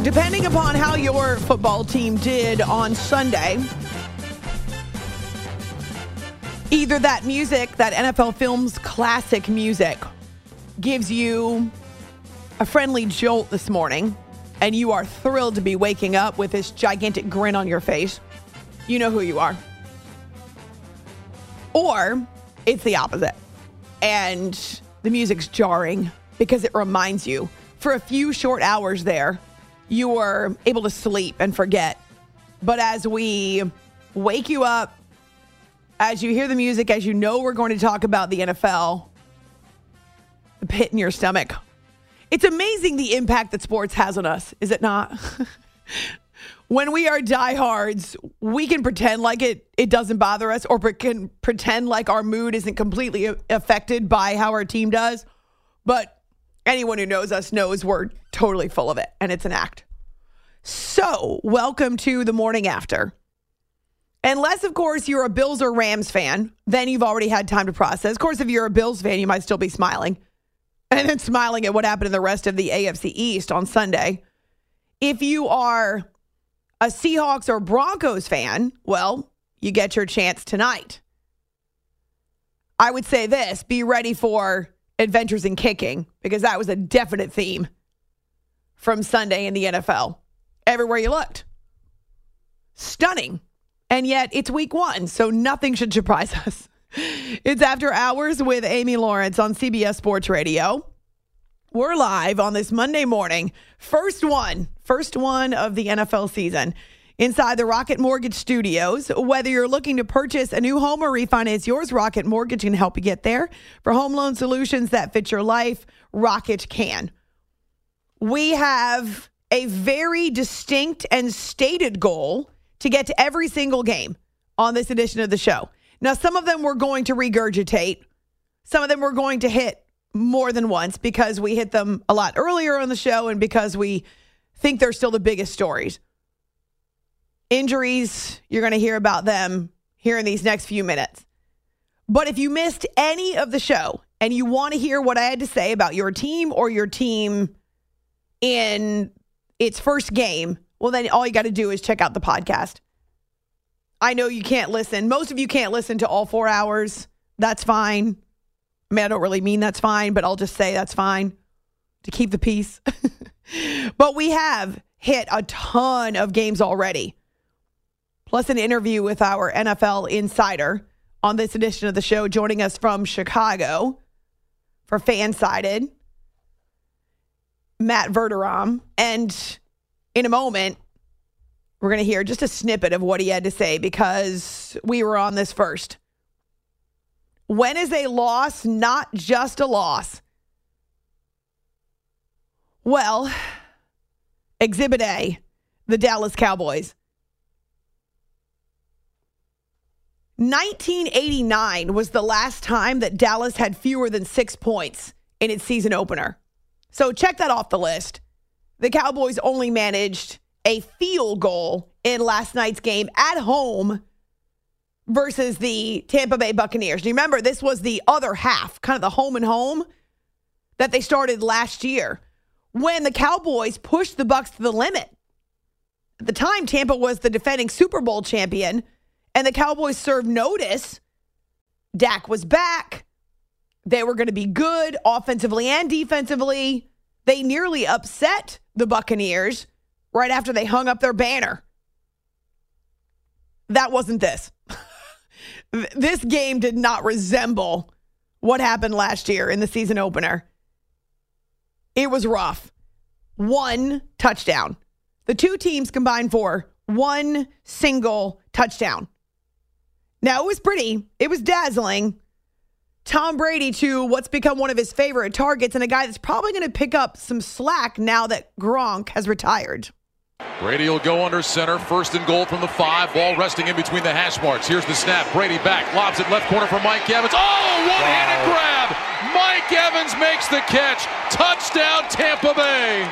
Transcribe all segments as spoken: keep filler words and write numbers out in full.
depending upon how your football team did on Sunday, either that music, that N F L Films classic music, gives you a friendly jolt this morning, and you are thrilled to be waking up with this gigantic grin on your face. You know who you are. Or it's the opposite, and the music's jarring because it reminds you, for a few short hours there, you were able to sleep and forget. But as we wake you up, as you hear the music, as you know we're going to talk about the N F L, the pit in your stomach. It's amazing the impact that sports has on us, is it not? When we are diehards, we can pretend like it, it doesn't bother us, or can pretend like our mood isn't completely affected by how our team does. But anyone who knows us knows we're totally full of it, and it's an act. So, welcome to the morning after. Unless, of course, you're a Bills or Rams fan, then you've already had time to process. Of course, if you're a Bills fan, you might still be smiling. And then smiling at what happened in the rest of the A F C East on Sunday. If you are a Seahawks or Broncos fan, well, you get your chance tonight. I would say this, be ready for adventures in kicking, because that was a definite theme from Sunday in the N F L. Everywhere you looked. Stunning. And yet it's week one, so nothing should surprise us. It's After Hours with Amy Lawrence on C B S Sports Radio. We're live on this Monday morning. First one, first one of the N F L season inside the Rocket Mortgage Studios. Whether you're looking to purchase a new home or refinance yours, Rocket Mortgage can help you get there. For home loan solutions that fit your life, Rocket can. We have a very distinct and stated goal to get to every single game on this edition of the show. Now, some of them we're going to regurgitate. Some of them we're going to hit more than once because we hit them a lot earlier on the show and because we think they're still the biggest stories. Injuries, you're going to hear about them here in these next few minutes. But if you missed any of the show and you want to hear what I had to say about your team or your team in its first game, well, then all you got to do is check out the podcast. I know you can't listen. Most of you can't listen to all four hours. That's fine. I mean, I don't really mean that's fine, but I'll just say that's fine to keep the peace. But we have hit a ton of games already, plus an interview with our N F L insider on this edition of the show, joining us from Chicago for Fansided, Matt Verderam. And in a moment, we're going to hear just a snippet of what he had to say because we were on this first. When is a loss not just a loss? Well, Exhibit A, the Dallas Cowboys. nineteen eighty-nine was the last time that Dallas had fewer than six points in its season opener. So check that off the list. The Cowboys only managed a field goal in last night's game at home versus the Tampa Bay Buccaneers. Do you remember this was the other half, kind of the home and home that they started last year when the Cowboys pushed the Bucs to the limit. At the time, Tampa was the defending Super Bowl champion, and the Cowboys served notice. Dak was back. They were going to be good offensively and defensively. They nearly upset the Buccaneers right after they hung up their banner. That wasn't this. This game did not resemble what happened last year in the season opener. It was rough. One touchdown. The two teams combined for one single touchdown. Now, it was pretty. It was dazzling. Tom Brady to what's become one of his favorite targets, and a guy that's probably going to pick up some slack now that Gronk has retired. Brady will go under center. First and goal from the five. Ball resting in between the hash marks. Here's the snap. Brady back. Lobs it left corner for Mike Evans. Oh, one-handed wow. grab. Mike Evans makes the catch. Touchdown, Tampa Bay.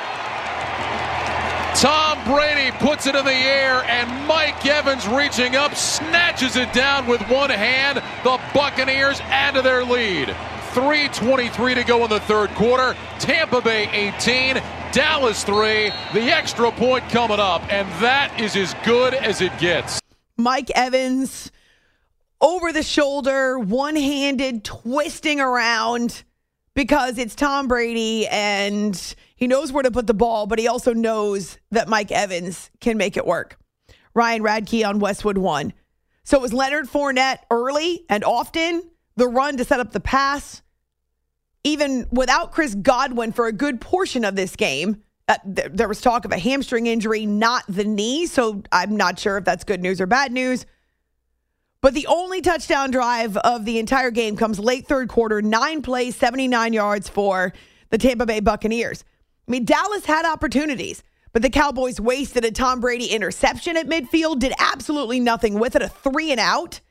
Tom Brady puts it in the air, and Mike Evans reaching up, snatches it down with one hand. The Buccaneers add to their lead. three twenty-three to go in the third quarter. Tampa Bay eighteen, Dallas three. The extra point coming up, and that is as good as it gets. Mike Evans, over the shoulder, one-handed, twisting around because it's Tom Brady and he knows where to put the ball, but he also knows that Mike Evans can make it work. Ryan Radke on Westwood One. So it was Leonard Fournette early and often, the run to set up the pass. Even without Chris Godwin for a good portion of this game, uh, th- there was talk of a hamstring injury, not the knee. So I'm not sure if that's good news or bad news. But the only touchdown drive of the entire game comes late third quarter, nine plays, seventy-nine yards for the Tampa Bay Buccaneers. I mean, Dallas had opportunities, but the Cowboys wasted a Tom Brady interception at midfield, did absolutely nothing with it, a three and out.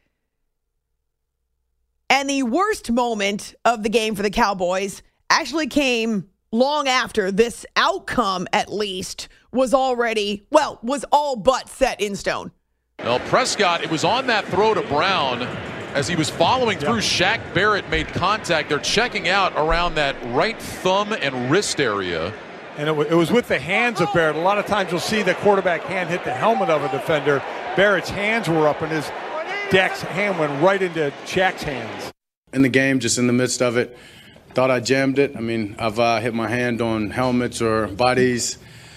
And the worst moment of the game for the Cowboys actually came long after this outcome, at least, was already, well, was all but set in stone. Well, Prescott, it was on that throw to Brown as he was following through. Shaq Barrett made contact. They're checking out around that right thumb and wrist area. And it, w- it was with the hands of Barrett. A lot of times you'll see the quarterback hand hit the helmet of a defender. Barrett's hands were up, and his Dak's hand went right into Shaq's hands. In the game, just in the midst of it, thought I jammed it. I mean, I've uh, hit my hand on helmets or bodies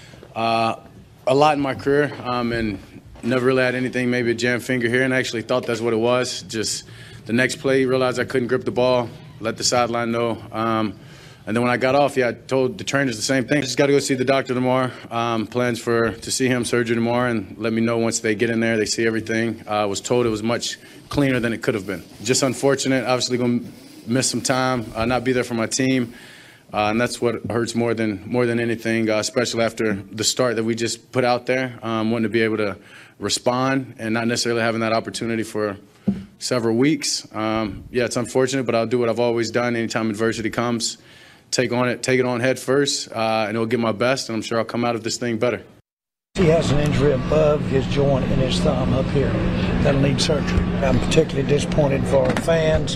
uh, a lot in my career, um, and never really had anything, maybe a jammed finger here, and I actually thought that's what it was. Just the next play, realized I couldn't grip the ball, let the sideline know. Um, and then when I got off, yeah, I told the trainers the same thing. Just got to go see the doctor tomorrow. Um, plans for to see him surgery tomorrow, and let me know once they get in there, they see everything. I uh, was told it was much cleaner than it could have been. Just unfortunate, obviously going to miss some time, uh, not be there for my team. Uh, and that's what hurts more than more than anything, uh, especially after the start that we just put out there. Um, wanting to be able to respond and not necessarily having that opportunity for several weeks. Um, yeah, it's unfortunate, but I'll do what I've always done anytime adversity comes. Take on it, take it on head first, uh, and it'll give my best, and I'm sure I'll come out of this thing better. He has an injury above his joint in his thumb up here that'll need surgery. I'm particularly disappointed for our fans.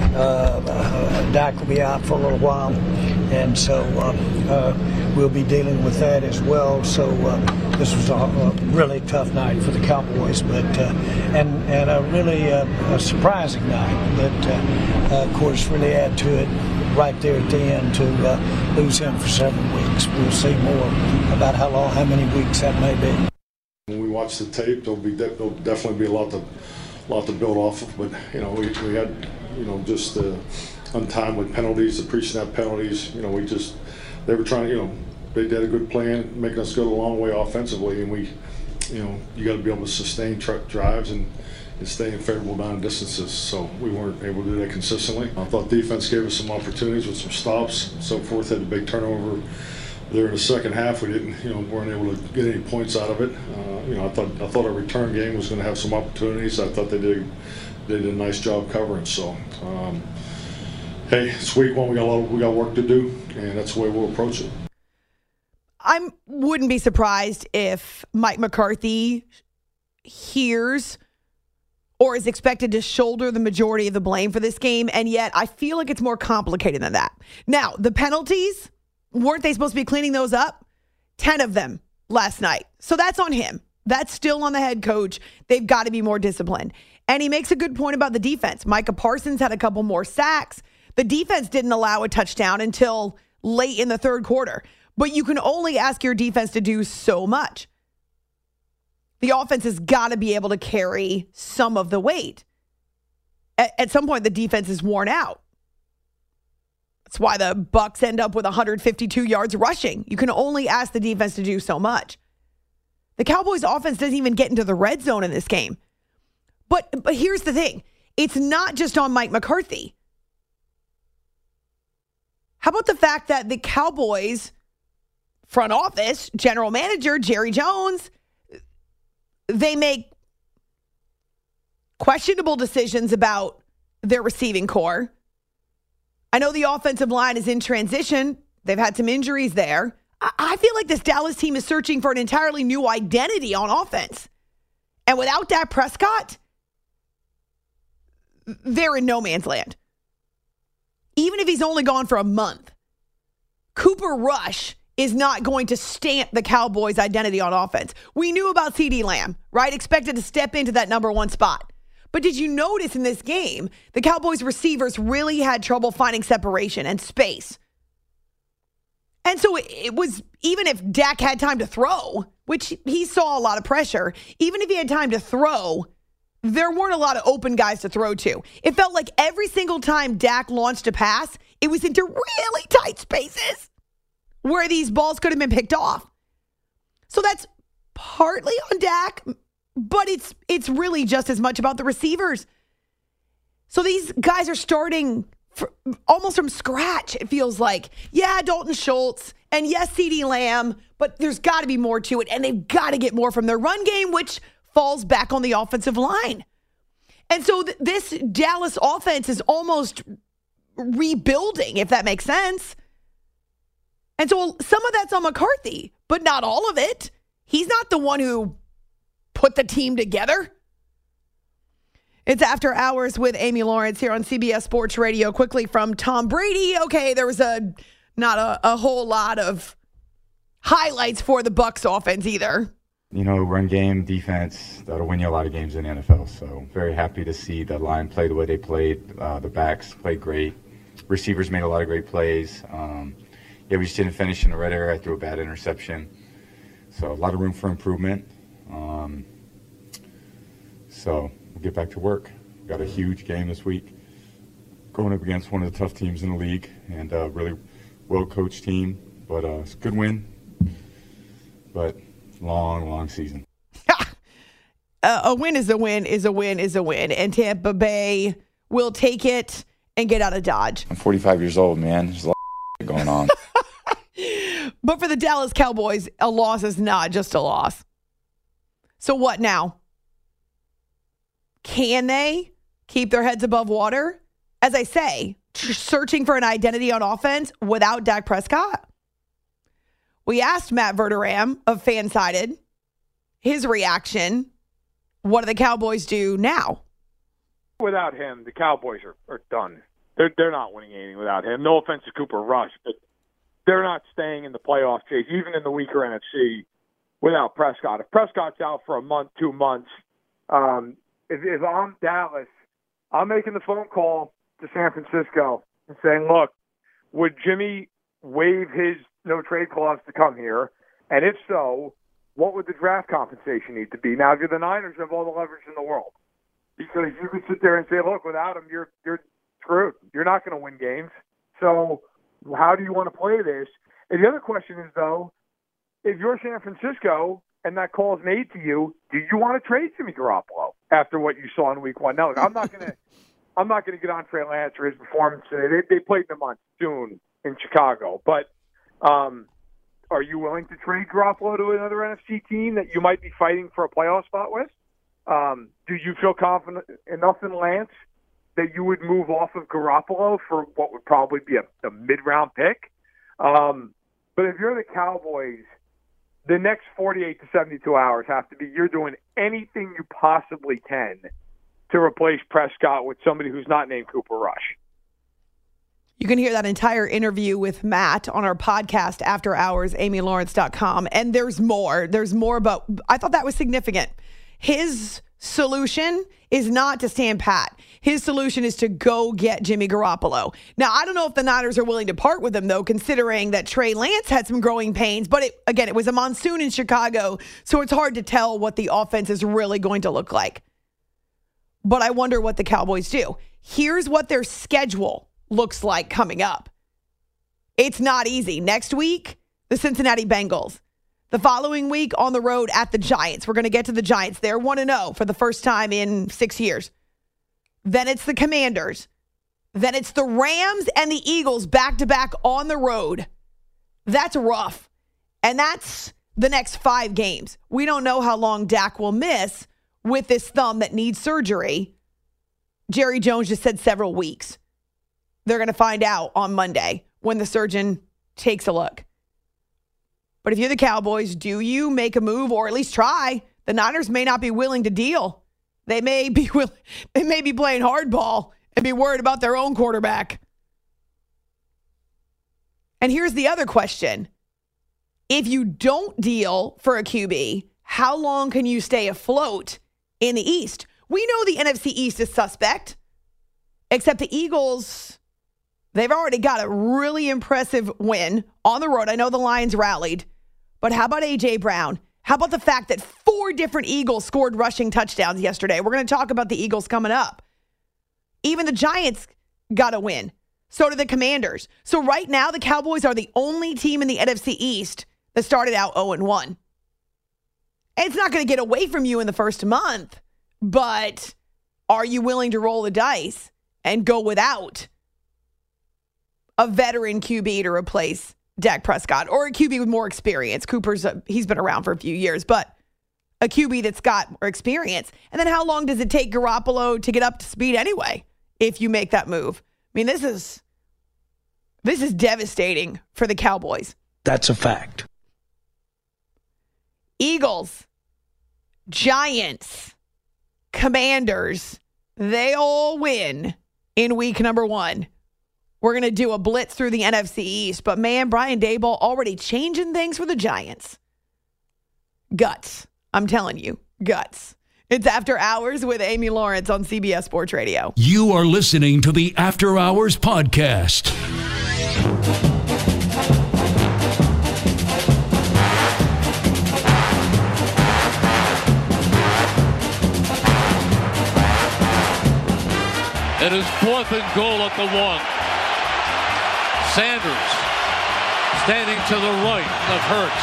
Uh, uh, Dak will be out for a little while, and so uh, uh, we'll be dealing with that as well. So uh, this was a, a really tough night for the Cowboys, but uh, and and a really uh, a surprising night. But uh, uh, of course, really add to it right there at the end to uh, lose him for seven weeks. We'll see more about how long, how many weeks that may be. When we watch the tape, there'll be de- there'll definitely be a lot to lot to build off of. But you know, we, we had you know just uh, untimely penalties, the pre-snap penalties. You know, we just they were trying. You know, they did a good plan, making us go a long way offensively, and we, you know, you got to be able to sustain tra- drives and. and stay in favorable down distances, so we weren't able to do that consistently. I thought defense gave us some opportunities with some stops and so forth. Had a big turnover there in the second half. We didn't, you know, weren't able to get any points out of it. Uh, you know, I thought I thought our return game was going to have some opportunities. I thought they did they did a nice job covering. So, um, hey, it's week one. We got a lot of, we got work to do, and that's the way we'll approach it. I wouldn't be surprised if Mike McCarthy hears or is expected to shoulder the majority of the blame for this game, and yet I feel like it's more complicated than that. Now, the penalties, weren't they supposed to be cleaning those up? Ten of them last night. So that's on him. That's still on the head coach. They've got to be more disciplined. And he makes a good point about the defense. Micah Parsons had a couple more sacks. The defense didn't allow a touchdown until late in the third quarter. But you can only ask your defense to do so much. The offense has got to be able to carry some of the weight. At, at some point, the defense is worn out. That's why the Bucs end up with one hundred fifty-two yards rushing. You can only ask the defense to do so much. The Cowboys' offense doesn't even get into the red zone in this game. But, but here's the thing. It's not just on Mike McCarthy. How about the fact that the Cowboys front office, general manager, Jerry Jones, they make questionable decisions about their receiving core. I know the offensive line is in transition. They've had some injuries there. I feel like this Dallas team is searching for an entirely new identity on offense. And without Dak Prescott, they're in no man's land. even if he's only gone for a month, Cooper Rush is not going to stamp the Cowboys' identity on offense. We knew about CeeDee Lamb, right? Expected to step into that number one spot. But did you notice in this game, the Cowboys receivers really had trouble finding separation and space? And so it was, even if Dak had time to throw, which he saw a lot of pressure, even if he had time to throw, there weren't a lot of open guys to throw to. It felt like every single time Dak launched a pass, it was into really tight spaces where these balls could have been picked off. So that's partly on Dak, but it's it's really just as much about the receivers. So these guys are starting for, almost from scratch, it feels like. Yeah, Dalton Schultz, and yes, CeeDee Lamb, but there's got to be more to it, and they've got to get more from their run game, which falls back on the offensive line. And so th- this Dallas offense is almost rebuilding, if that makes sense. And so some of that's on McCarthy, but not all of it. He's not the one who put the team together. It's After Hours with Amy Lawrence here on C B S Sports Radio. Quickly from Tom Brady. Okay, there was a not a, a whole lot of highlights for the Bucs offense either. You know, run game, defense, that'll win you a lot of games in the N F L. So very happy to see the line play the way they played. Uh, the backs played great. Receivers made a lot of great plays. Um, yeah, we just didn't finish in the red area. I threw a bad interception. So a lot of room for improvement. Um, so we'll get back to work. We've got a huge game this week going up against one of the tough teams in the league and a really well-coached team. But uh, it's a good win. But long, long season. uh, a win is a win is a win is a win. And Tampa Bay will take it and get out of Dodge. I'm forty-five years old, man. There's a lot of going on. But for the Dallas Cowboys, a loss is not just a loss. So what now? Can they keep their heads above water? As I say, tr- searching for an identity on offense without Dak Prescott? We asked Matt Verderam of Fansided his reaction. What do the Cowboys do now? Without him, the Cowboys are, are done. They're they're not winning anything without him. No offense to Cooper Rush, but they're not staying in the playoff chase, even in the weaker N F C, without Prescott. If Prescott's out for a month, two months, um, if, if I'm Dallas, I'm making the phone call to San Francisco and saying, look, would Jimmy waive his no-trade clause to come here? And if so, what would the draft compensation need to be? Now, if you're the Niners, you have all the leverage in the world. Because you could sit there and say, look, without him, you're you're screwed. You're not going to win games. So how do you want to play this? And the other question is, though, if you're San Francisco and that call is made to you, do you want to trade Jimmy Garoppolo after what you saw in Week One? Now, look, I'm not going to, I'm not going to get on Trey Lance for his performance today. They, they played them on June in Chicago, but um, are you willing to trade Garoppolo to another N F C team that you might be fighting for a playoff spot with? Um, do you feel confident enough in Lance that you would move off of Garoppolo for what would probably be a, a mid-round pick? Um, but if you're the Cowboys, the next forty-eight to seventy-two hours have to be you're doing anything you possibly can to replace Prescott with somebody who's not named Cooper Rush. You can hear that entire interview with Matt on our podcast, After Hours, amy lawrence dot com. And there's more. There's more, but I thought that was significant. His solution is not to stand pat. His solution is to go get Jimmy Garoppolo. Now, I don't know if the Niners are willing to part with him, though, considering that Trey Lance had some growing pains. But, it, again, it was a monsoon in Chicago, so it's hard to tell what the offense is really going to look like. But I wonder what the Cowboys do. Here's what their schedule looks like coming up. It's not easy. Next week, the Cincinnati Bengals. The following week on the road at the Giants. We're going to get to the Giants. They're one and oh for the first time in six years. Then it's the Commanders. Then it's the Rams and the Eagles back-to-back on the road. That's rough. And that's the next five games. We don't know how long Dak will miss with this thumb that needs surgery. Jerry Jones just said several weeks. They're going to find out on Monday when the surgeon takes a look. But if you're the Cowboys, do you make a move or at least try? The Niners may not be willing to deal. They may be will- they may be playing hardball and be worried about their own quarterback. And here's the other question. If you don't deal for a Q B, how long can you stay afloat in the East? We know the N F C East is suspect, except the Eagles, they've already got a really impressive win on the road. I know the Lions rallied, but how about A J Brown? How about the fact that four different Eagles scored rushing touchdowns yesterday? We're going to talk about the Eagles coming up. Even the Giants got a win. So did the Commanders. So right now, the Cowboys are the only team in the N F C East that started out oh and one. And it's not going to get away from you in the first month, but are you willing to roll the dice and go without a veteran Q B to replace Dak Prescott, or a Q B with more experience? Cooper's, a, he's been around for a few years, but a Q B that's got more experience. And then how long does it take Garoppolo to get up to speed anyway, if you make that move? I mean, this is, this is devastating for the Cowboys. That's a fact. Eagles, Giants, Commanders, they all win in week number one. We're going to do a blitz through the N F C East, but man, Brian Daboll already changing things for the Giants. Guts. I'm telling you, guts. It's After Hours with Amy Lawrence on C B S Sports Radio. You are listening to the After Hours podcast. It is fourth and goal at the one. Sanders standing to the right of Hurts.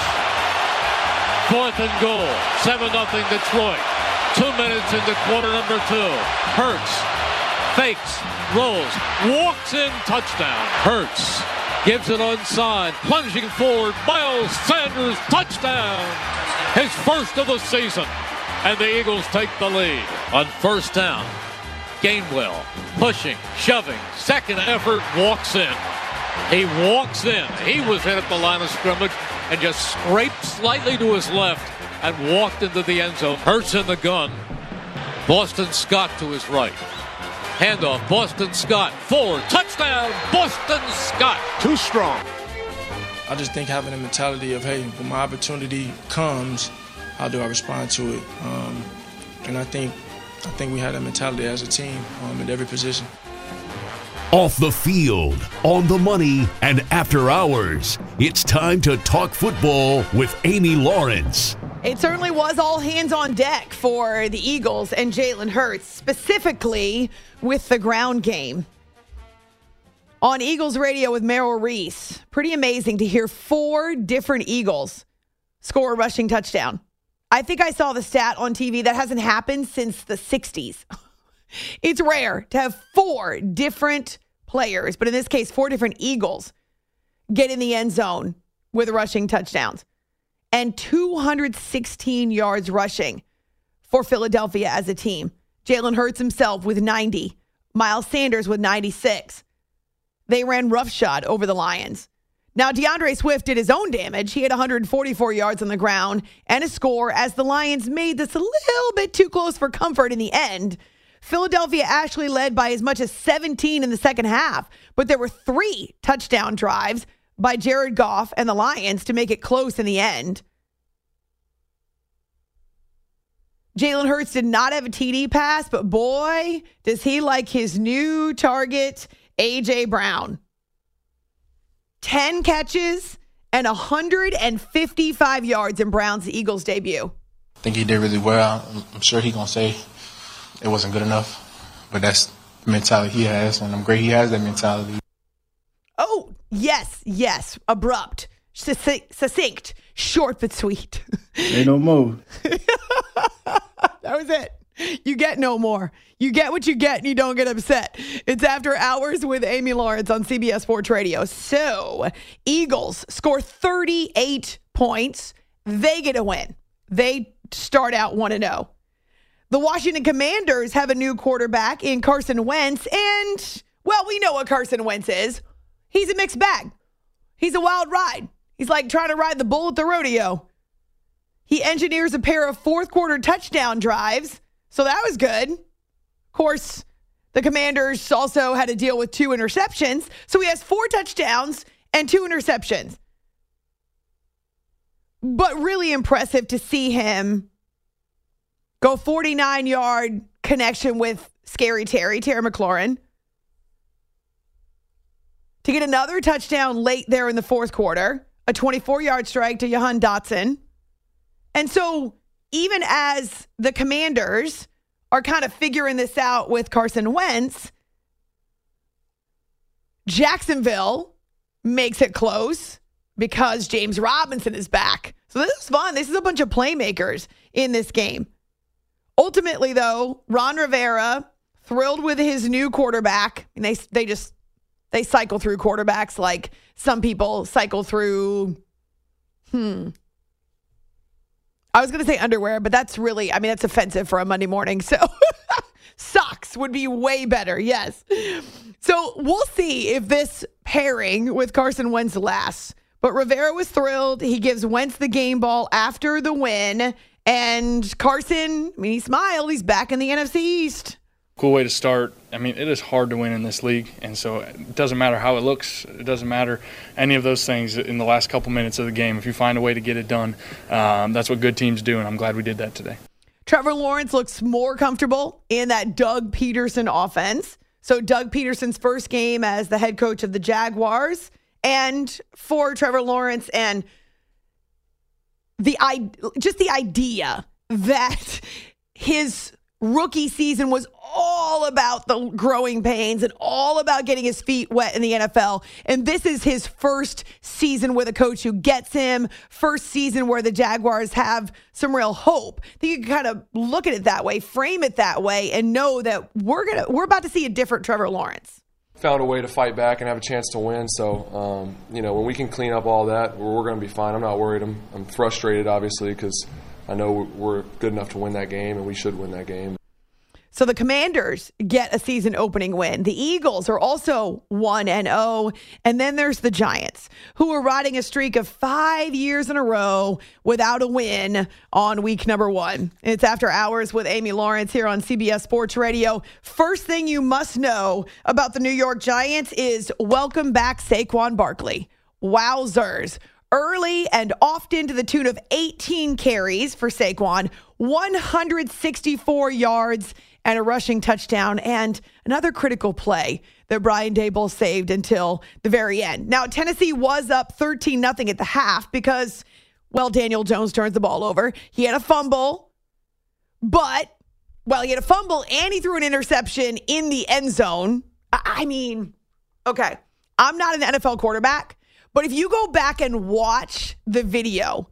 Fourth and goal. seven nothing Detroit. Two minutes into quarter number two. Hurts fakes, rolls, walks in, touchdown. Hurts gives it onside. Plunging forward. Miles Sanders, touchdown. His first of the season. And the Eagles take the lead. On first down, Gainwell pushing, shoving. Second effort, walks in. He walks in. He was hit at the line of scrimmage and just scraped slightly to his left and walked into the end zone. Hurts in the gun. Boston Scott to his right. Handoff. Boston Scott forward. Touchdown. Boston Scott. Too strong. I just think having a mentality of, hey, when my opportunity comes, how do I respond to it? Um, and I think I think we had that mentality as a team um, at every position. Off the field, on the money, and after hours, it's time to talk football with Amy Lawrence. It certainly was all hands on deck for the Eagles and Jalen Hurts, specifically with the ground game. On Eagles Radio with Merrill Reese, pretty amazing to hear four different Eagles score a rushing touchdown. I think I saw the stat on T V that hasn't happened since the sixties. It's rare to have four different players, but in this case, four different Eagles get in the end zone with rushing touchdowns. And two hundred sixteen yards rushing for Philadelphia as a team. Jalen Hurts himself with ninety. Miles Sanders with ninety-six. They ran roughshod over the Lions. Now, DeAndre Swift did his own damage. He had one hundred forty-four yards on the ground and a score as the Lions made this a little bit too close for comfort in the end. Philadelphia actually led by as much as seventeen in the second half, but there were three touchdown drives by Jared Goff and the Lions to make it close in the end. Jalen Hurts did not have a T D pass, but boy, does he like his new target, A J Brown. ten catches and one hundred fifty-five yards in Brown's Eagles debut. I think he did really well. I'm sure he's going to say it wasn't good enough, but that's the mentality he has, and I'm great he has that mentality. Oh, yes, yes. Abrupt, succinct, short but sweet. Ain't no more. That was it. You get no more. You get what you get and you don't get upset. It's After Hours with Amy Lawrence on C B S Sports Radio. So, Eagles score thirty-eight points. They get a win. They start out one and oh. The Washington Commanders have a new quarterback in Carson Wentz. And, well, we know what Carson Wentz is. He's a mixed bag. He's a wild ride. He's like trying to ride the bull at the rodeo. He engineers a pair of fourth quarter touchdown drives. So that was good. Of course, the Commanders also had to deal with two interceptions. So he has four touchdowns and two interceptions. But really impressive to see him go forty-nine-yard connection with Scary Terry, Terry McLaurin, to get another touchdown late there in the fourth quarter, a twenty-four-yard strike to Jahan Dotson. And so even as the Commanders are kind of figuring this out with Carson Wentz, Jacksonville makes it close because James Robinson is back. So this is fun. This is a bunch of playmakers in this game. Ultimately, though, Ron Rivera, thrilled with his new quarterback, and they they just they cycle through quarterbacks like some people cycle through, hmm. I was going to say underwear, but that's really, I mean, that's offensive for a Monday morning. So socks would be way better. Yes. So we'll see if this pairing with Carson Wentz lasts. But Rivera was thrilled. He gives Wentz the game ball after the win. And Carson, I mean, he smiled. He's back in the N F C East. Cool way to start. I mean, it is hard to win in this league, and so it doesn't matter how it looks. It doesn't matter any of those things in the last couple minutes of the game. If you find a way to get it done, um, that's what good teams do, and I'm glad we did that today. Trevor Lawrence looks more comfortable in that Doug Peterson offense. So Doug Peterson's first game as the head coach of the Jaguars, and for Trevor Lawrence and the just the idea that his rookie season was all about the growing pains and all about getting his feet wet in the N F L. And this is his first season with a coach who gets him, first season where the Jaguars have some real hope. I think you can kind of look at it that way, frame it that way, and know that we're gonna we're about to see a different Trevor Lawrence. Found a way to fight back and have a chance to win. So, um, you know, when we can clean up all that, we're, we're going to be fine. I'm not worried. I'm, I'm frustrated, obviously, because I know we're good enough to win that game, and we should win that game. So the Commanders get a season opening win. The Eagles are also one and oh. And then there's the Giants, who are riding a streak of five years in a row without a win on week number one. It's After Hours with Amy Lawrence here on C B S Sports Radio. First thing you must know about the New York Giants is welcome back Saquon Barkley. Wowzers. Early and often to the tune of eighteen carries for Saquon, one hundred sixty-four yards and a rushing touchdown, and another critical play that Brian Daboll saved until the very end. Now, Tennessee was up thirteen nothing at the half because, well, Daniel Jones turns the ball over. He had a fumble, but, well, he had a fumble and he threw an interception in the end zone. I mean, okay, I'm not an N F L quarterback, but if you go back and watch the video,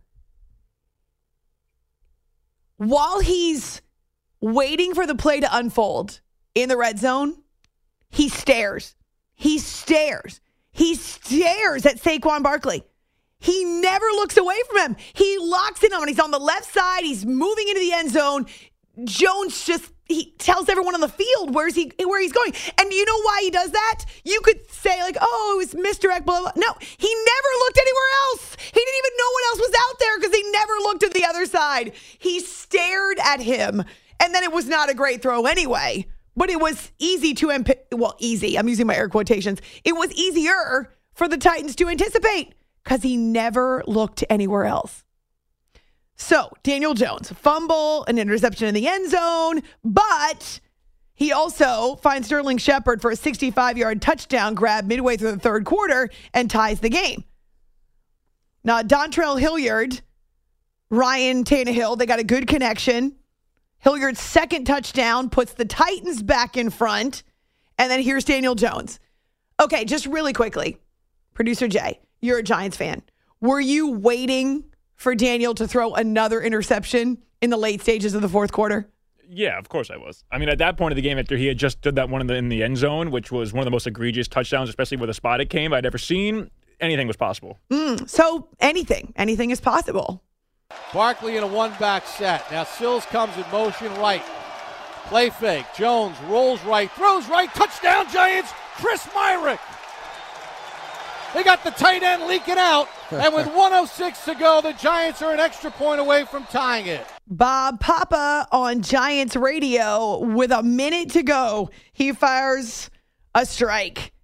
while he's waiting for the play to unfold in the red zone, he stares. He stares. He stares at Saquon Barkley. He never looks away from him. He locks in on him. He's on the left side. He's moving into the end zone. Jones just, he tells everyone on the field where's he, where he's going. And you know why he does that? You could say like, oh, it was misdirect, blah, blah. No, he never looked anywhere else. He didn't even know what else was out there because he never looked at the other side. He stared at him. And then it was not a great throw anyway, but it was easy to, imp- well, easy. I'm using my air quotations. It was easier for the Titans to anticipate because he never looked anywhere else. So Daniel Jones, fumble, an interception in the end zone, but he also finds Sterling Shepard for a sixty-five-yard touchdown grab midway through the third quarter and ties the game. Now, Dontrell Hilliard, Ryan Tannehill, they got a good connection. Hilliard's second touchdown puts the Titans back in front. And then here's Daniel Jones. Okay, just really quickly. Producer Jay, you're a Giants fan. Were you waiting for Daniel to throw another interception in the late stages of the fourth quarter? Yeah, of course I was. I mean, at that point of the game, after he had just did that one in the, in the end zone, which was one of the most egregious touchdowns, especially with the spot it came, I'd ever seen, anything was possible. Mm, so anything, anything is possible. Barkley in a one-back set. Now Sills comes in motion right. Play fake. Jones rolls right, throws right. Touchdown Giants, Chris Myrick. They got the tight end leaking out. And with one oh six to go, the Giants are an extra point away from tying it. Bob Papa on Giants radio with a minute to go. He fires a strike.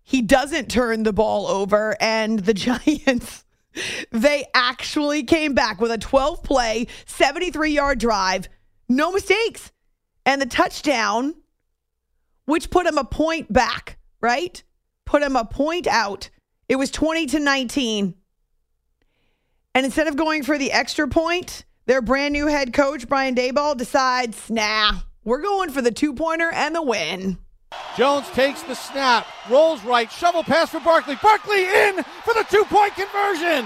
He doesn't turn the ball over, and the Giants, they actually came back with a twelve-play, seventy-three-yard drive, no mistakes, and the touchdown, which put him a point back, right? Put him a point out. It was twenty to nineteen. And instead of going for the extra point, their brand new head coach, Brian Daboll, decides, nah, we're going for the two-pointer and the win. Jones takes the snap, rolls right, shovel pass for Barkley. Barkley in for the two-point conversion.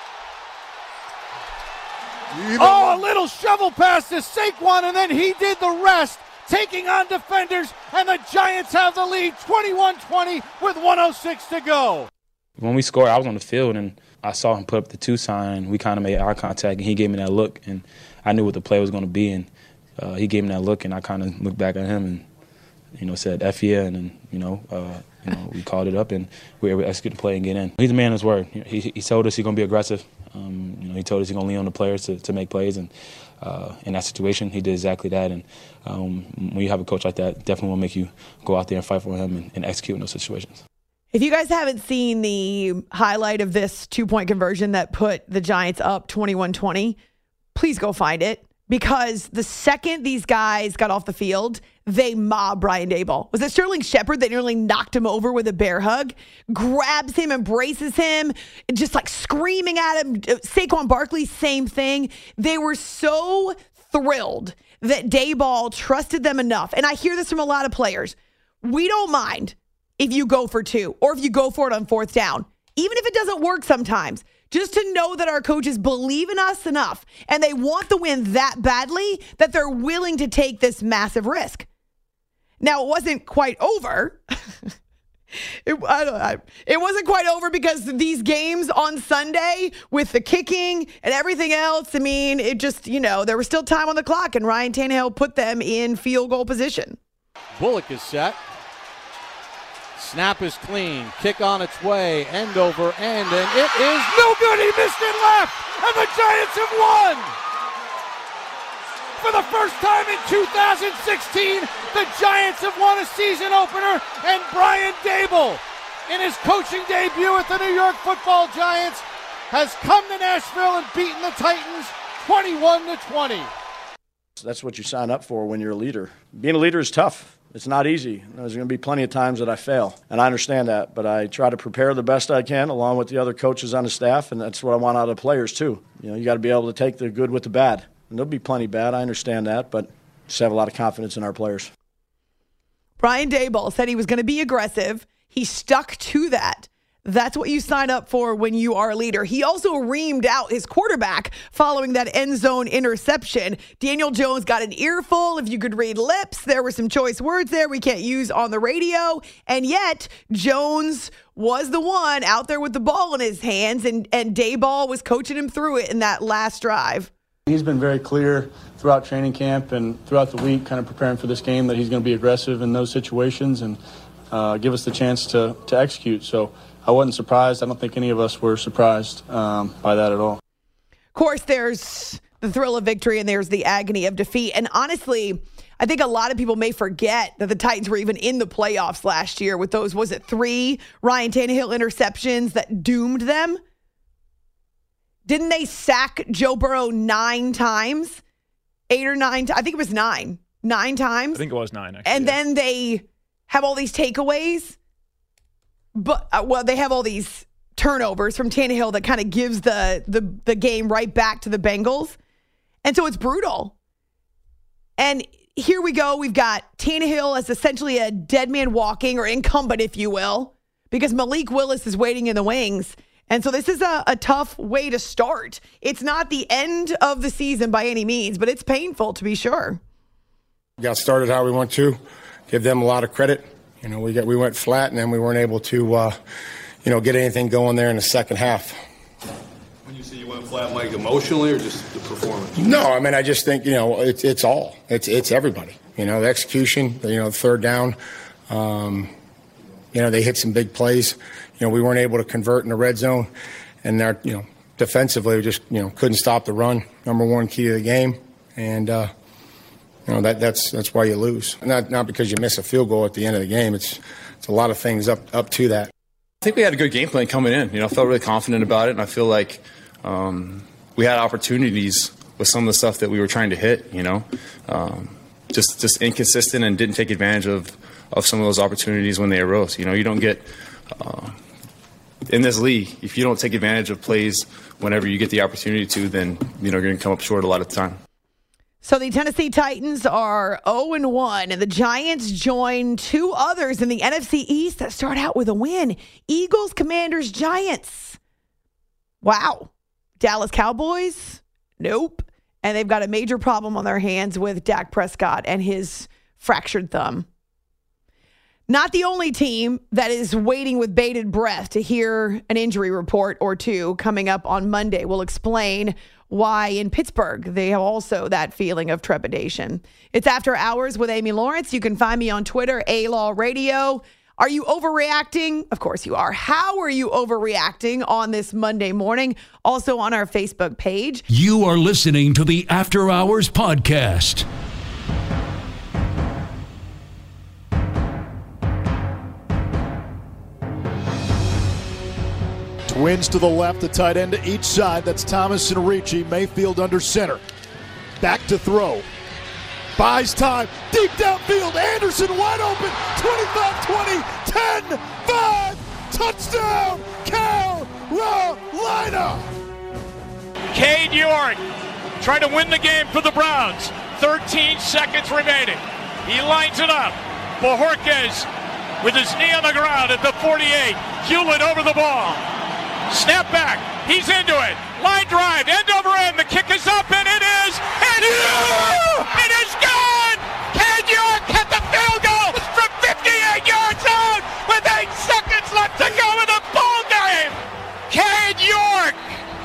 Oh, a little shovel pass to Saquon, and then he did the rest, taking on defenders, and the Giants have the lead twenty-one twenty with one oh six to go. When we scored, I was on the field, and I saw him put up the two sign, and we kind of made eye contact, and he gave me that look, and I knew what the play was going to be, and uh, he gave me that look, and I kind of looked back at him and, you know, said, F yeah, and then, you know, uh, you know, we called it up, and we were able to execute the play and get in. He's a man of his word. He, he told us he's going to be aggressive. Um, you know, he told us he's going to lean on the players to, to make plays, and uh, in that situation, he did exactly that. And um, when you have a coach like that, definitely will make you go out there and fight for him and, and execute in those situations. If you guys haven't seen the highlight of this two-point conversion that put the Giants up twenty-one twenty, please go find it. Because the second these guys got off the field, they mob Brian Daboll. Was it Sterling Shepard that nearly knocked him over with a bear hug? Grabs him, embraces him, just like screaming at him. Saquon Barkley, same thing. They were so thrilled that Daboll trusted them enough. And I hear this from a lot of players. We don't mind if you go for two or if you go for it on fourth down, even if it doesn't work sometimes. Just to know that our coaches believe in us enough and they want the win that badly that they're willing to take this massive risk. Now, it wasn't quite over. it, I don't, I, it wasn't quite over because these games on Sunday with the kicking and everything else, I mean, it just, you know, there was still time on the clock and Ryan Tannehill put them in field goal position. Bullock is set. Snap is clean. Kick on its way. End over end. And it is no good. He missed it left. And the Giants have won. For the first time in two thousand sixteen, the Giants have won a season opener. And Brian Daboll, in his coaching debut with the New York Football Giants, has come to Nashville and beaten the Titans twenty-one to twenty. That's what you sign up for when you're a leader. Being a leader is tough. It's not easy. There's going to be plenty of times that I fail, and I understand that. But I try to prepare the best I can along with the other coaches on the staff, and that's what I want out of players too. You know, you got to be able to take the good with the bad. And there'll be plenty bad. I understand that, but just have a lot of confidence in our players. Brian Daboll said he was going to be aggressive. He stuck to that. That's what you sign up for when you are a leader. He also reamed out his quarterback following that end zone interception. Daniel Jones got an earful. If you could read lips, there were some choice words there we can't use on the radio. And yet, Jones was the one out there with the ball in his hands, and, and Daboll was coaching him through it in that last drive. He's been very clear throughout training camp and throughout the week, kind of preparing for this game, that he's going to be aggressive in those situations and uh, give us the chance to, to execute. So I wasn't surprised. I don't think any of us were surprised um, by that at all. Of course, there's the thrill of victory and there's the agony of defeat. And honestly, I think a lot of people may forget that the Titans were even in the playoffs last year with those, was it three Ryan Tannehill interceptions that doomed them? Didn't they sack Joe Burrow nine times? Eight or nine? T- I think it was nine. Nine times? I think it was nine, actually. And yeah. then they have all these takeaways. But uh, well, they have all these turnovers from Tannehill that kind of gives the, the the game right back to the Bengals. And so it's brutal. And here we go. We've got Tannehill as essentially a dead man walking, or incumbent, if you will, because Malik Willis is waiting in the wings. And so this is a, a tough way to start. It's not the end of the season by any means, but it's painful to be sure. Got started how we want to. Give them a lot of credit. You know, we got we went flat, and then we weren't able to, uh, you know, get anything going there in the second half. When you say you went flat, Mike, emotionally or just the performance? No, I mean, I just think, you know, it's it's all. It's it's everybody. You know, the execution, you know, the third down. Um, you know, they hit some big plays. You know, we weren't able to convert in the red zone. And, our, you know, defensively, we just, you know, couldn't stop the run. Number one key to the game. And, uh, you know, that that's that's why you lose. Not not because you miss a field goal at the end of the game. It's it's a lot of things up up to that. I think we had a good game plan coming in. You know, I felt really confident about it, and I feel like um, we had opportunities with some of the stuff that we were trying to hit. You know, um, just just inconsistent and didn't take advantage of, of some of those opportunities when they arose. You know, you don't get uh, in this league if you don't take advantage of plays whenever you get the opportunity to. Then you know you're going to come up short a lot of the time. So the Tennessee Titans are oh and one, and the Giants join two others in the N F C East that start out with a win. Eagles, Commanders, Giants. Wow. Dallas Cowboys? Nope. And they've got a major problem on their hands with Dak Prescott and his fractured thumb. Not the only team that is waiting with bated breath to hear an injury report or two coming up on Monday. We'll explain why in Pittsburgh they have also that feeling of trepidation. It's After Hours with Amy Lawrence. You can find me on Twitter, A-Law Radio. Are you overreacting? Of course you are. How are you overreacting on this Monday morning? Also on our Facebook page. You are listening to the After Hours Podcast. Twins to the left, the tight end to each side. That's Thomas and Ricci. Mayfield under center. Back to throw. Buys time. Deep downfield. Anderson wide open. twenty-five twenty. ten five. Touchdown. Carolina. Cade York trying to win the game for the Browns. thirteen seconds remaining. He lines it up. Bojorquez with his knee on the ground at the forty-eight. Hewlett over the ball. Snap back. He's into it. Line drive. End over end. The kick is up, and it is. And yeah! It is gone. Cade York hit the field goal from fifty-eight yards out with eight seconds left to go in the ball game. Cade York.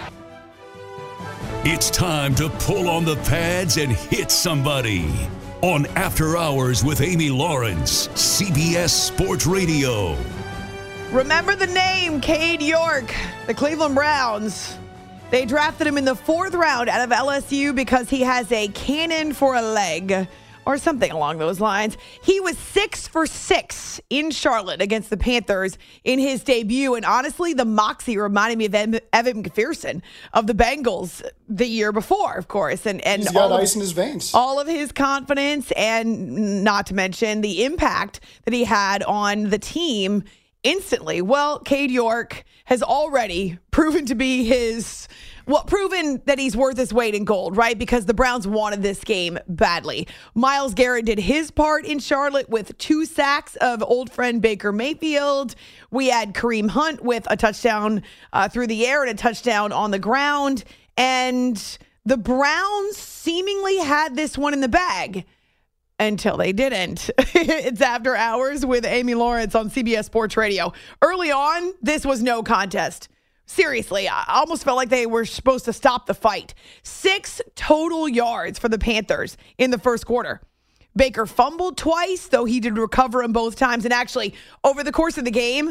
It's time to pull on the pads and hit somebody. On After Hours with Amy Lawrence, C B S Sports Radio. Remember the name, Cade York, the Cleveland Browns. They drafted him in the fourth round out of L S U because he has a cannon for a leg or something along those lines. He was six for six in Charlotte against the Panthers in his debut. And honestly, the moxie reminded me of Evan McPherson of the Bengals the year before, of course. And, and He's got all ice of, in his veins. All of his confidence, and not to mention the impact that he had on the team instantly. Well, Cade York has already proven to be his, well, proven that he's worth his weight in gold, right? Because the Browns wanted this game badly. Myles Garrett did his part in Charlotte with two sacks of old friend Baker Mayfield. We had Kareem Hunt with a touchdown uh, through the air and a touchdown on the ground. And the Browns seemingly had this one in the bag. Until they didn't. It's After Hours with Amy Lawrence on C B S Sports Radio. Early on, this was no contest. Seriously, I almost felt like they were supposed to stop the fight. Six total yards for the Panthers in the first quarter. Baker fumbled twice, though he did recover them both times. And actually, over the course of the game,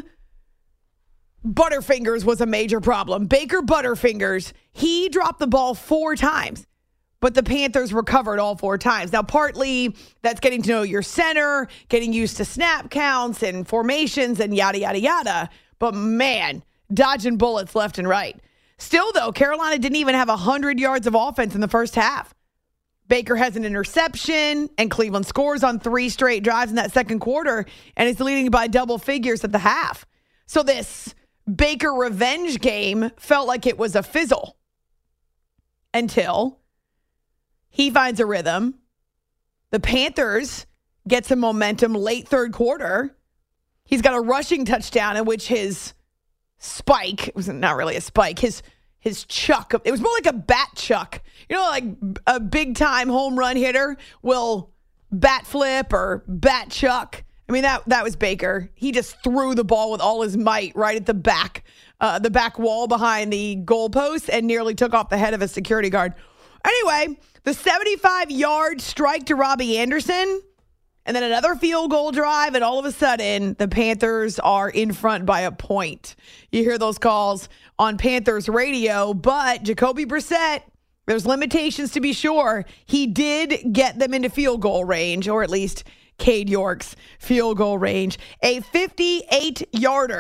Butterfingers was a major problem. Baker Butterfingers, he dropped the ball four times. But the Panthers recovered all four times. Now, partly that's getting to know your center, getting used to snap counts and formations and yada, yada, yada. But man, dodging bullets left and right. Still, though, Carolina didn't even have one hundred yards of offense in the first half. Baker has an interception, and Cleveland scores on three straight drives in that second quarter, and is leading by double figures at the half. So this Baker revenge game felt like it was a fizzle. Until he finds a rhythm. The Panthers get some momentum late third quarter. He's got a rushing touchdown in which his spike, it was not really a spike, his his chuck, it was more like a bat chuck. You know, like a big-time home run hitter will bat flip or bat chuck. I mean, that that was Baker. He just threw the ball with all his might right at the back, uh, the back wall behind the goalpost and nearly took off the head of a security guard. Anyway, the seventy-five-yard strike to Robbie Anderson, and then another field goal drive, and all of a sudden, the Panthers are in front by a point. You hear those calls on Panthers radio, but Jacoby Brissett, there's limitations to be sure. He did get them into field goal range, or at least Cade York's field goal range. A fifty-eight-yarder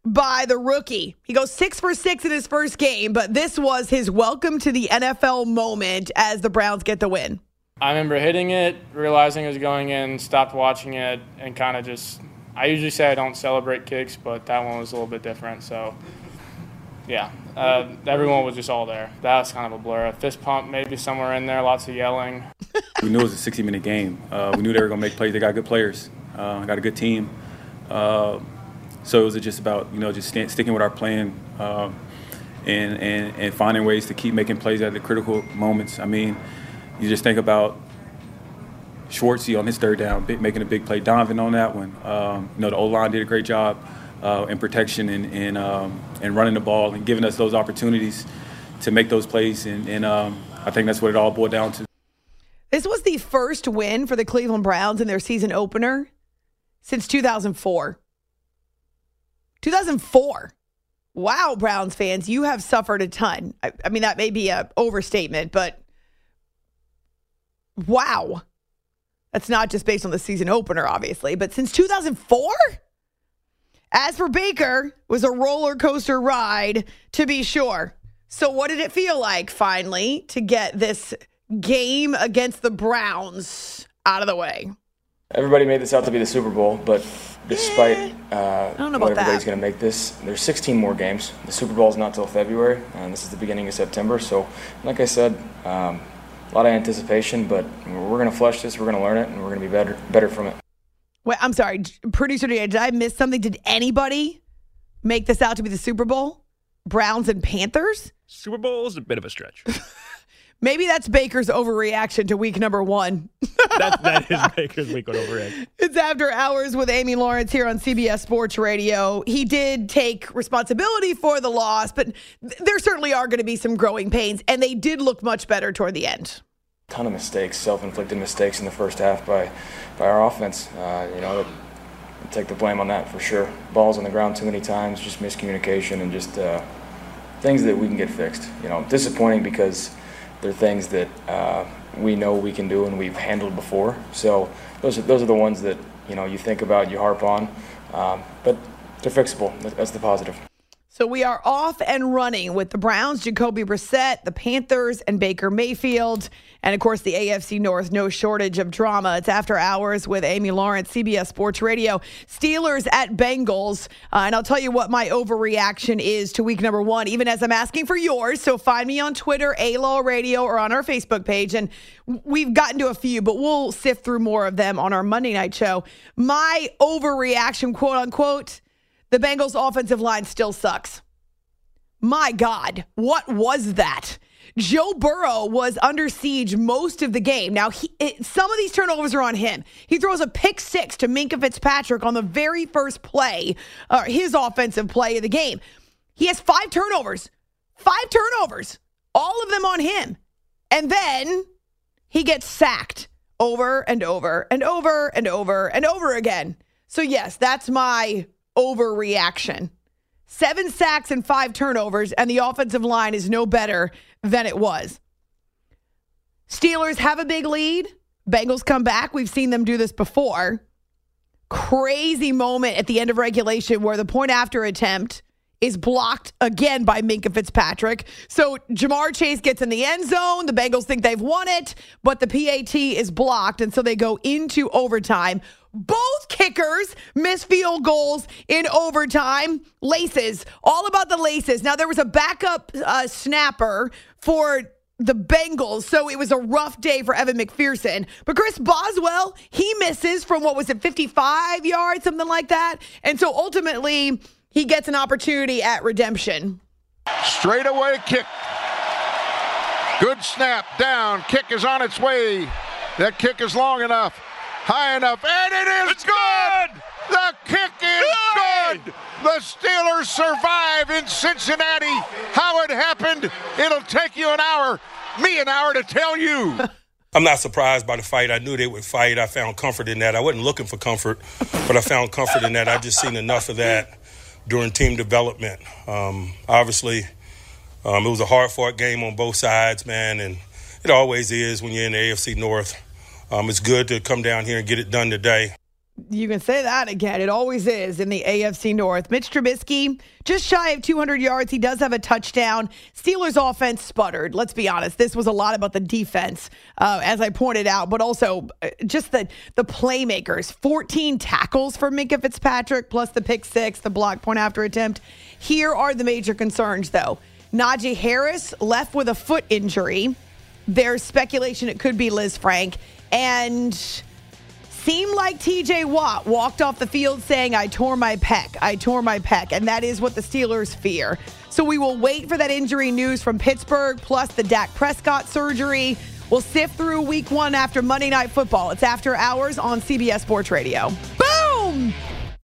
by the rookie. He goes six for six in his first game, but this was his welcome to the N F L moment as the Browns get the win. I remember hitting it, realizing it was going in, stopped watching it, and kind of just – I usually say I don't celebrate kicks, but that one was a little bit different. So, yeah, uh, everyone was just all there. That was kind of a blur. A fist pump maybe somewhere in there, lots of yelling. We knew it was a sixty-minute game. Uh, we knew they were going to make plays. They got good players. Uh, got a good team. Uh, so it was just about, you know, just st- sticking with our plan uh, and, and, and finding ways to keep making plays at the critical moments. I mean, you just think about Schwartzy on his third down, big, making a big play. Donovan on that one. Um, you know, the O-line did a great job uh, in protection and and, um, and running the ball and giving us those opportunities to make those plays. And, and um, I think that's what it all boiled down to. This was the first win for the Cleveland Browns in their season opener since two thousand four. two thousand four. Wow, Browns fans, you have suffered a ton. I, I mean, that may be an overstatement, but wow. That's not just based on the season opener, obviously, but since two thousand four? As for Baker, it was a roller coaster ride, to be sure. So what did it feel like, finally, to get this game against the Browns out of the way? Everybody made this out to be the Super Bowl, but despite uh, I don't know what about everybody's that. going to make this, there's sixteen more games. The Super Bowl is not till February, and this is the beginning of September. So, like I said, um, a lot of anticipation, but we're going to flush this, we're going to learn it, and we're going to be better better from it. Wait, I'm sorry, producer, did I miss something? Did anybody make this out to be the Super Bowl? Browns and Panthers? Super Bowl is a bit of a stretch. Maybe that's Baker's overreaction to week number one. that, that is Baker's week one overreaction. It's After Hours with Amy Lawrence here on C B S Sports Radio. He did take responsibility for the loss, but th- there certainly are going to be some growing pains, and they did look much better toward the end. A ton of mistakes, self-inflicted mistakes in the first half by, by our offense. Uh, you know, I'll take the blame on that for sure. Balls on the ground too many times, just miscommunication and just uh, things that we can get fixed. You know, disappointing because they're things that uh, we know we can do and we've handled before. So those are, those are the ones that, you know, you think about, you harp on, um, but they're fixable. That's the positive. So we are off and running with the Browns, Jacoby Brissett, the Panthers, and Baker Mayfield. And, of course, the A F C North, no shortage of drama. It's After Hours with Amy Lawrence, C B S Sports Radio. Steelers at Bengals. Uh, and I'll tell you what my overreaction is to week number one, even as I'm asking for yours. So find me on Twitter, A-Law Radio, or on our Facebook page. And we've gotten to a few, but we'll sift through more of them on our Monday night show. My overreaction, quote unquote, the Bengals offensive line still sucks. My God, what was that? Joe Burrow was under siege most of the game. Now, he, it, some of these turnovers are on him. He throws a pick six to Minkah Fitzpatrick on the very first play, uh, his offensive play of the game. He has five turnovers. Five turnovers. All of them on him. And then he gets sacked over and over and over and over and over again. So, yes, that's my overreaction. Seven sacks and five turnovers, and the offensive line is no better than it was. Steelers have a big lead. Bengals come back. We've seen them do this before. Crazy moment at the end of regulation where the point after attempt is blocked again by Minkah Fitzpatrick. So Jamar Chase gets in the end zone. The Bengals think they've won it, but the P A T is blocked, and so they go into overtime. Both kickers miss field goals in overtime. Laces, all about the laces. Now, there was a backup uh, snapper for the Bengals, so it was a rough day for Evan McPherson. But Chris Boswell, he misses from, what was it, fifty-five yards, something like that. And so ultimately, he gets an opportunity at redemption. Straightaway kick. Good snap, down. Kick is on its way. That kick is long enough. High enough, and it is it's good! The kick is good! The Steelers survive in Cincinnati. How it happened, it'll take you an hour, me an hour to tell you. I'm not surprised by the fight. I knew they would fight. I found comfort in that. I wasn't looking for comfort, but I found comfort in that. I just seen enough of that during team development. Um, obviously, um, it was a hard-fought game on both sides, man, and it always is when you're in the A F C North. Um, it's good to come down here and get it done today. You can say that again. It always is in the A F C North. Mitch Trubisky, just shy of two hundred yards. He does have a touchdown. Steelers offense sputtered. Let's be honest. This was a lot about the defense, uh, as I pointed out, but also just the, the playmakers. fourteen tackles for Minkah Fitzpatrick, plus the pick six, the block point after attempt. Here are the major concerns, though. Najee Harris left with a foot injury. There's speculation it could be Liz Frank. And seemed like T J Watt walked off the field saying, I tore my pec, I tore my pec. And that is what the Steelers fear. So we will wait for that injury news from Pittsburgh, plus the Dak Prescott surgery. We'll sift through week one after Monday Night Football. It's After Hours on C B S Sports Radio. Boom!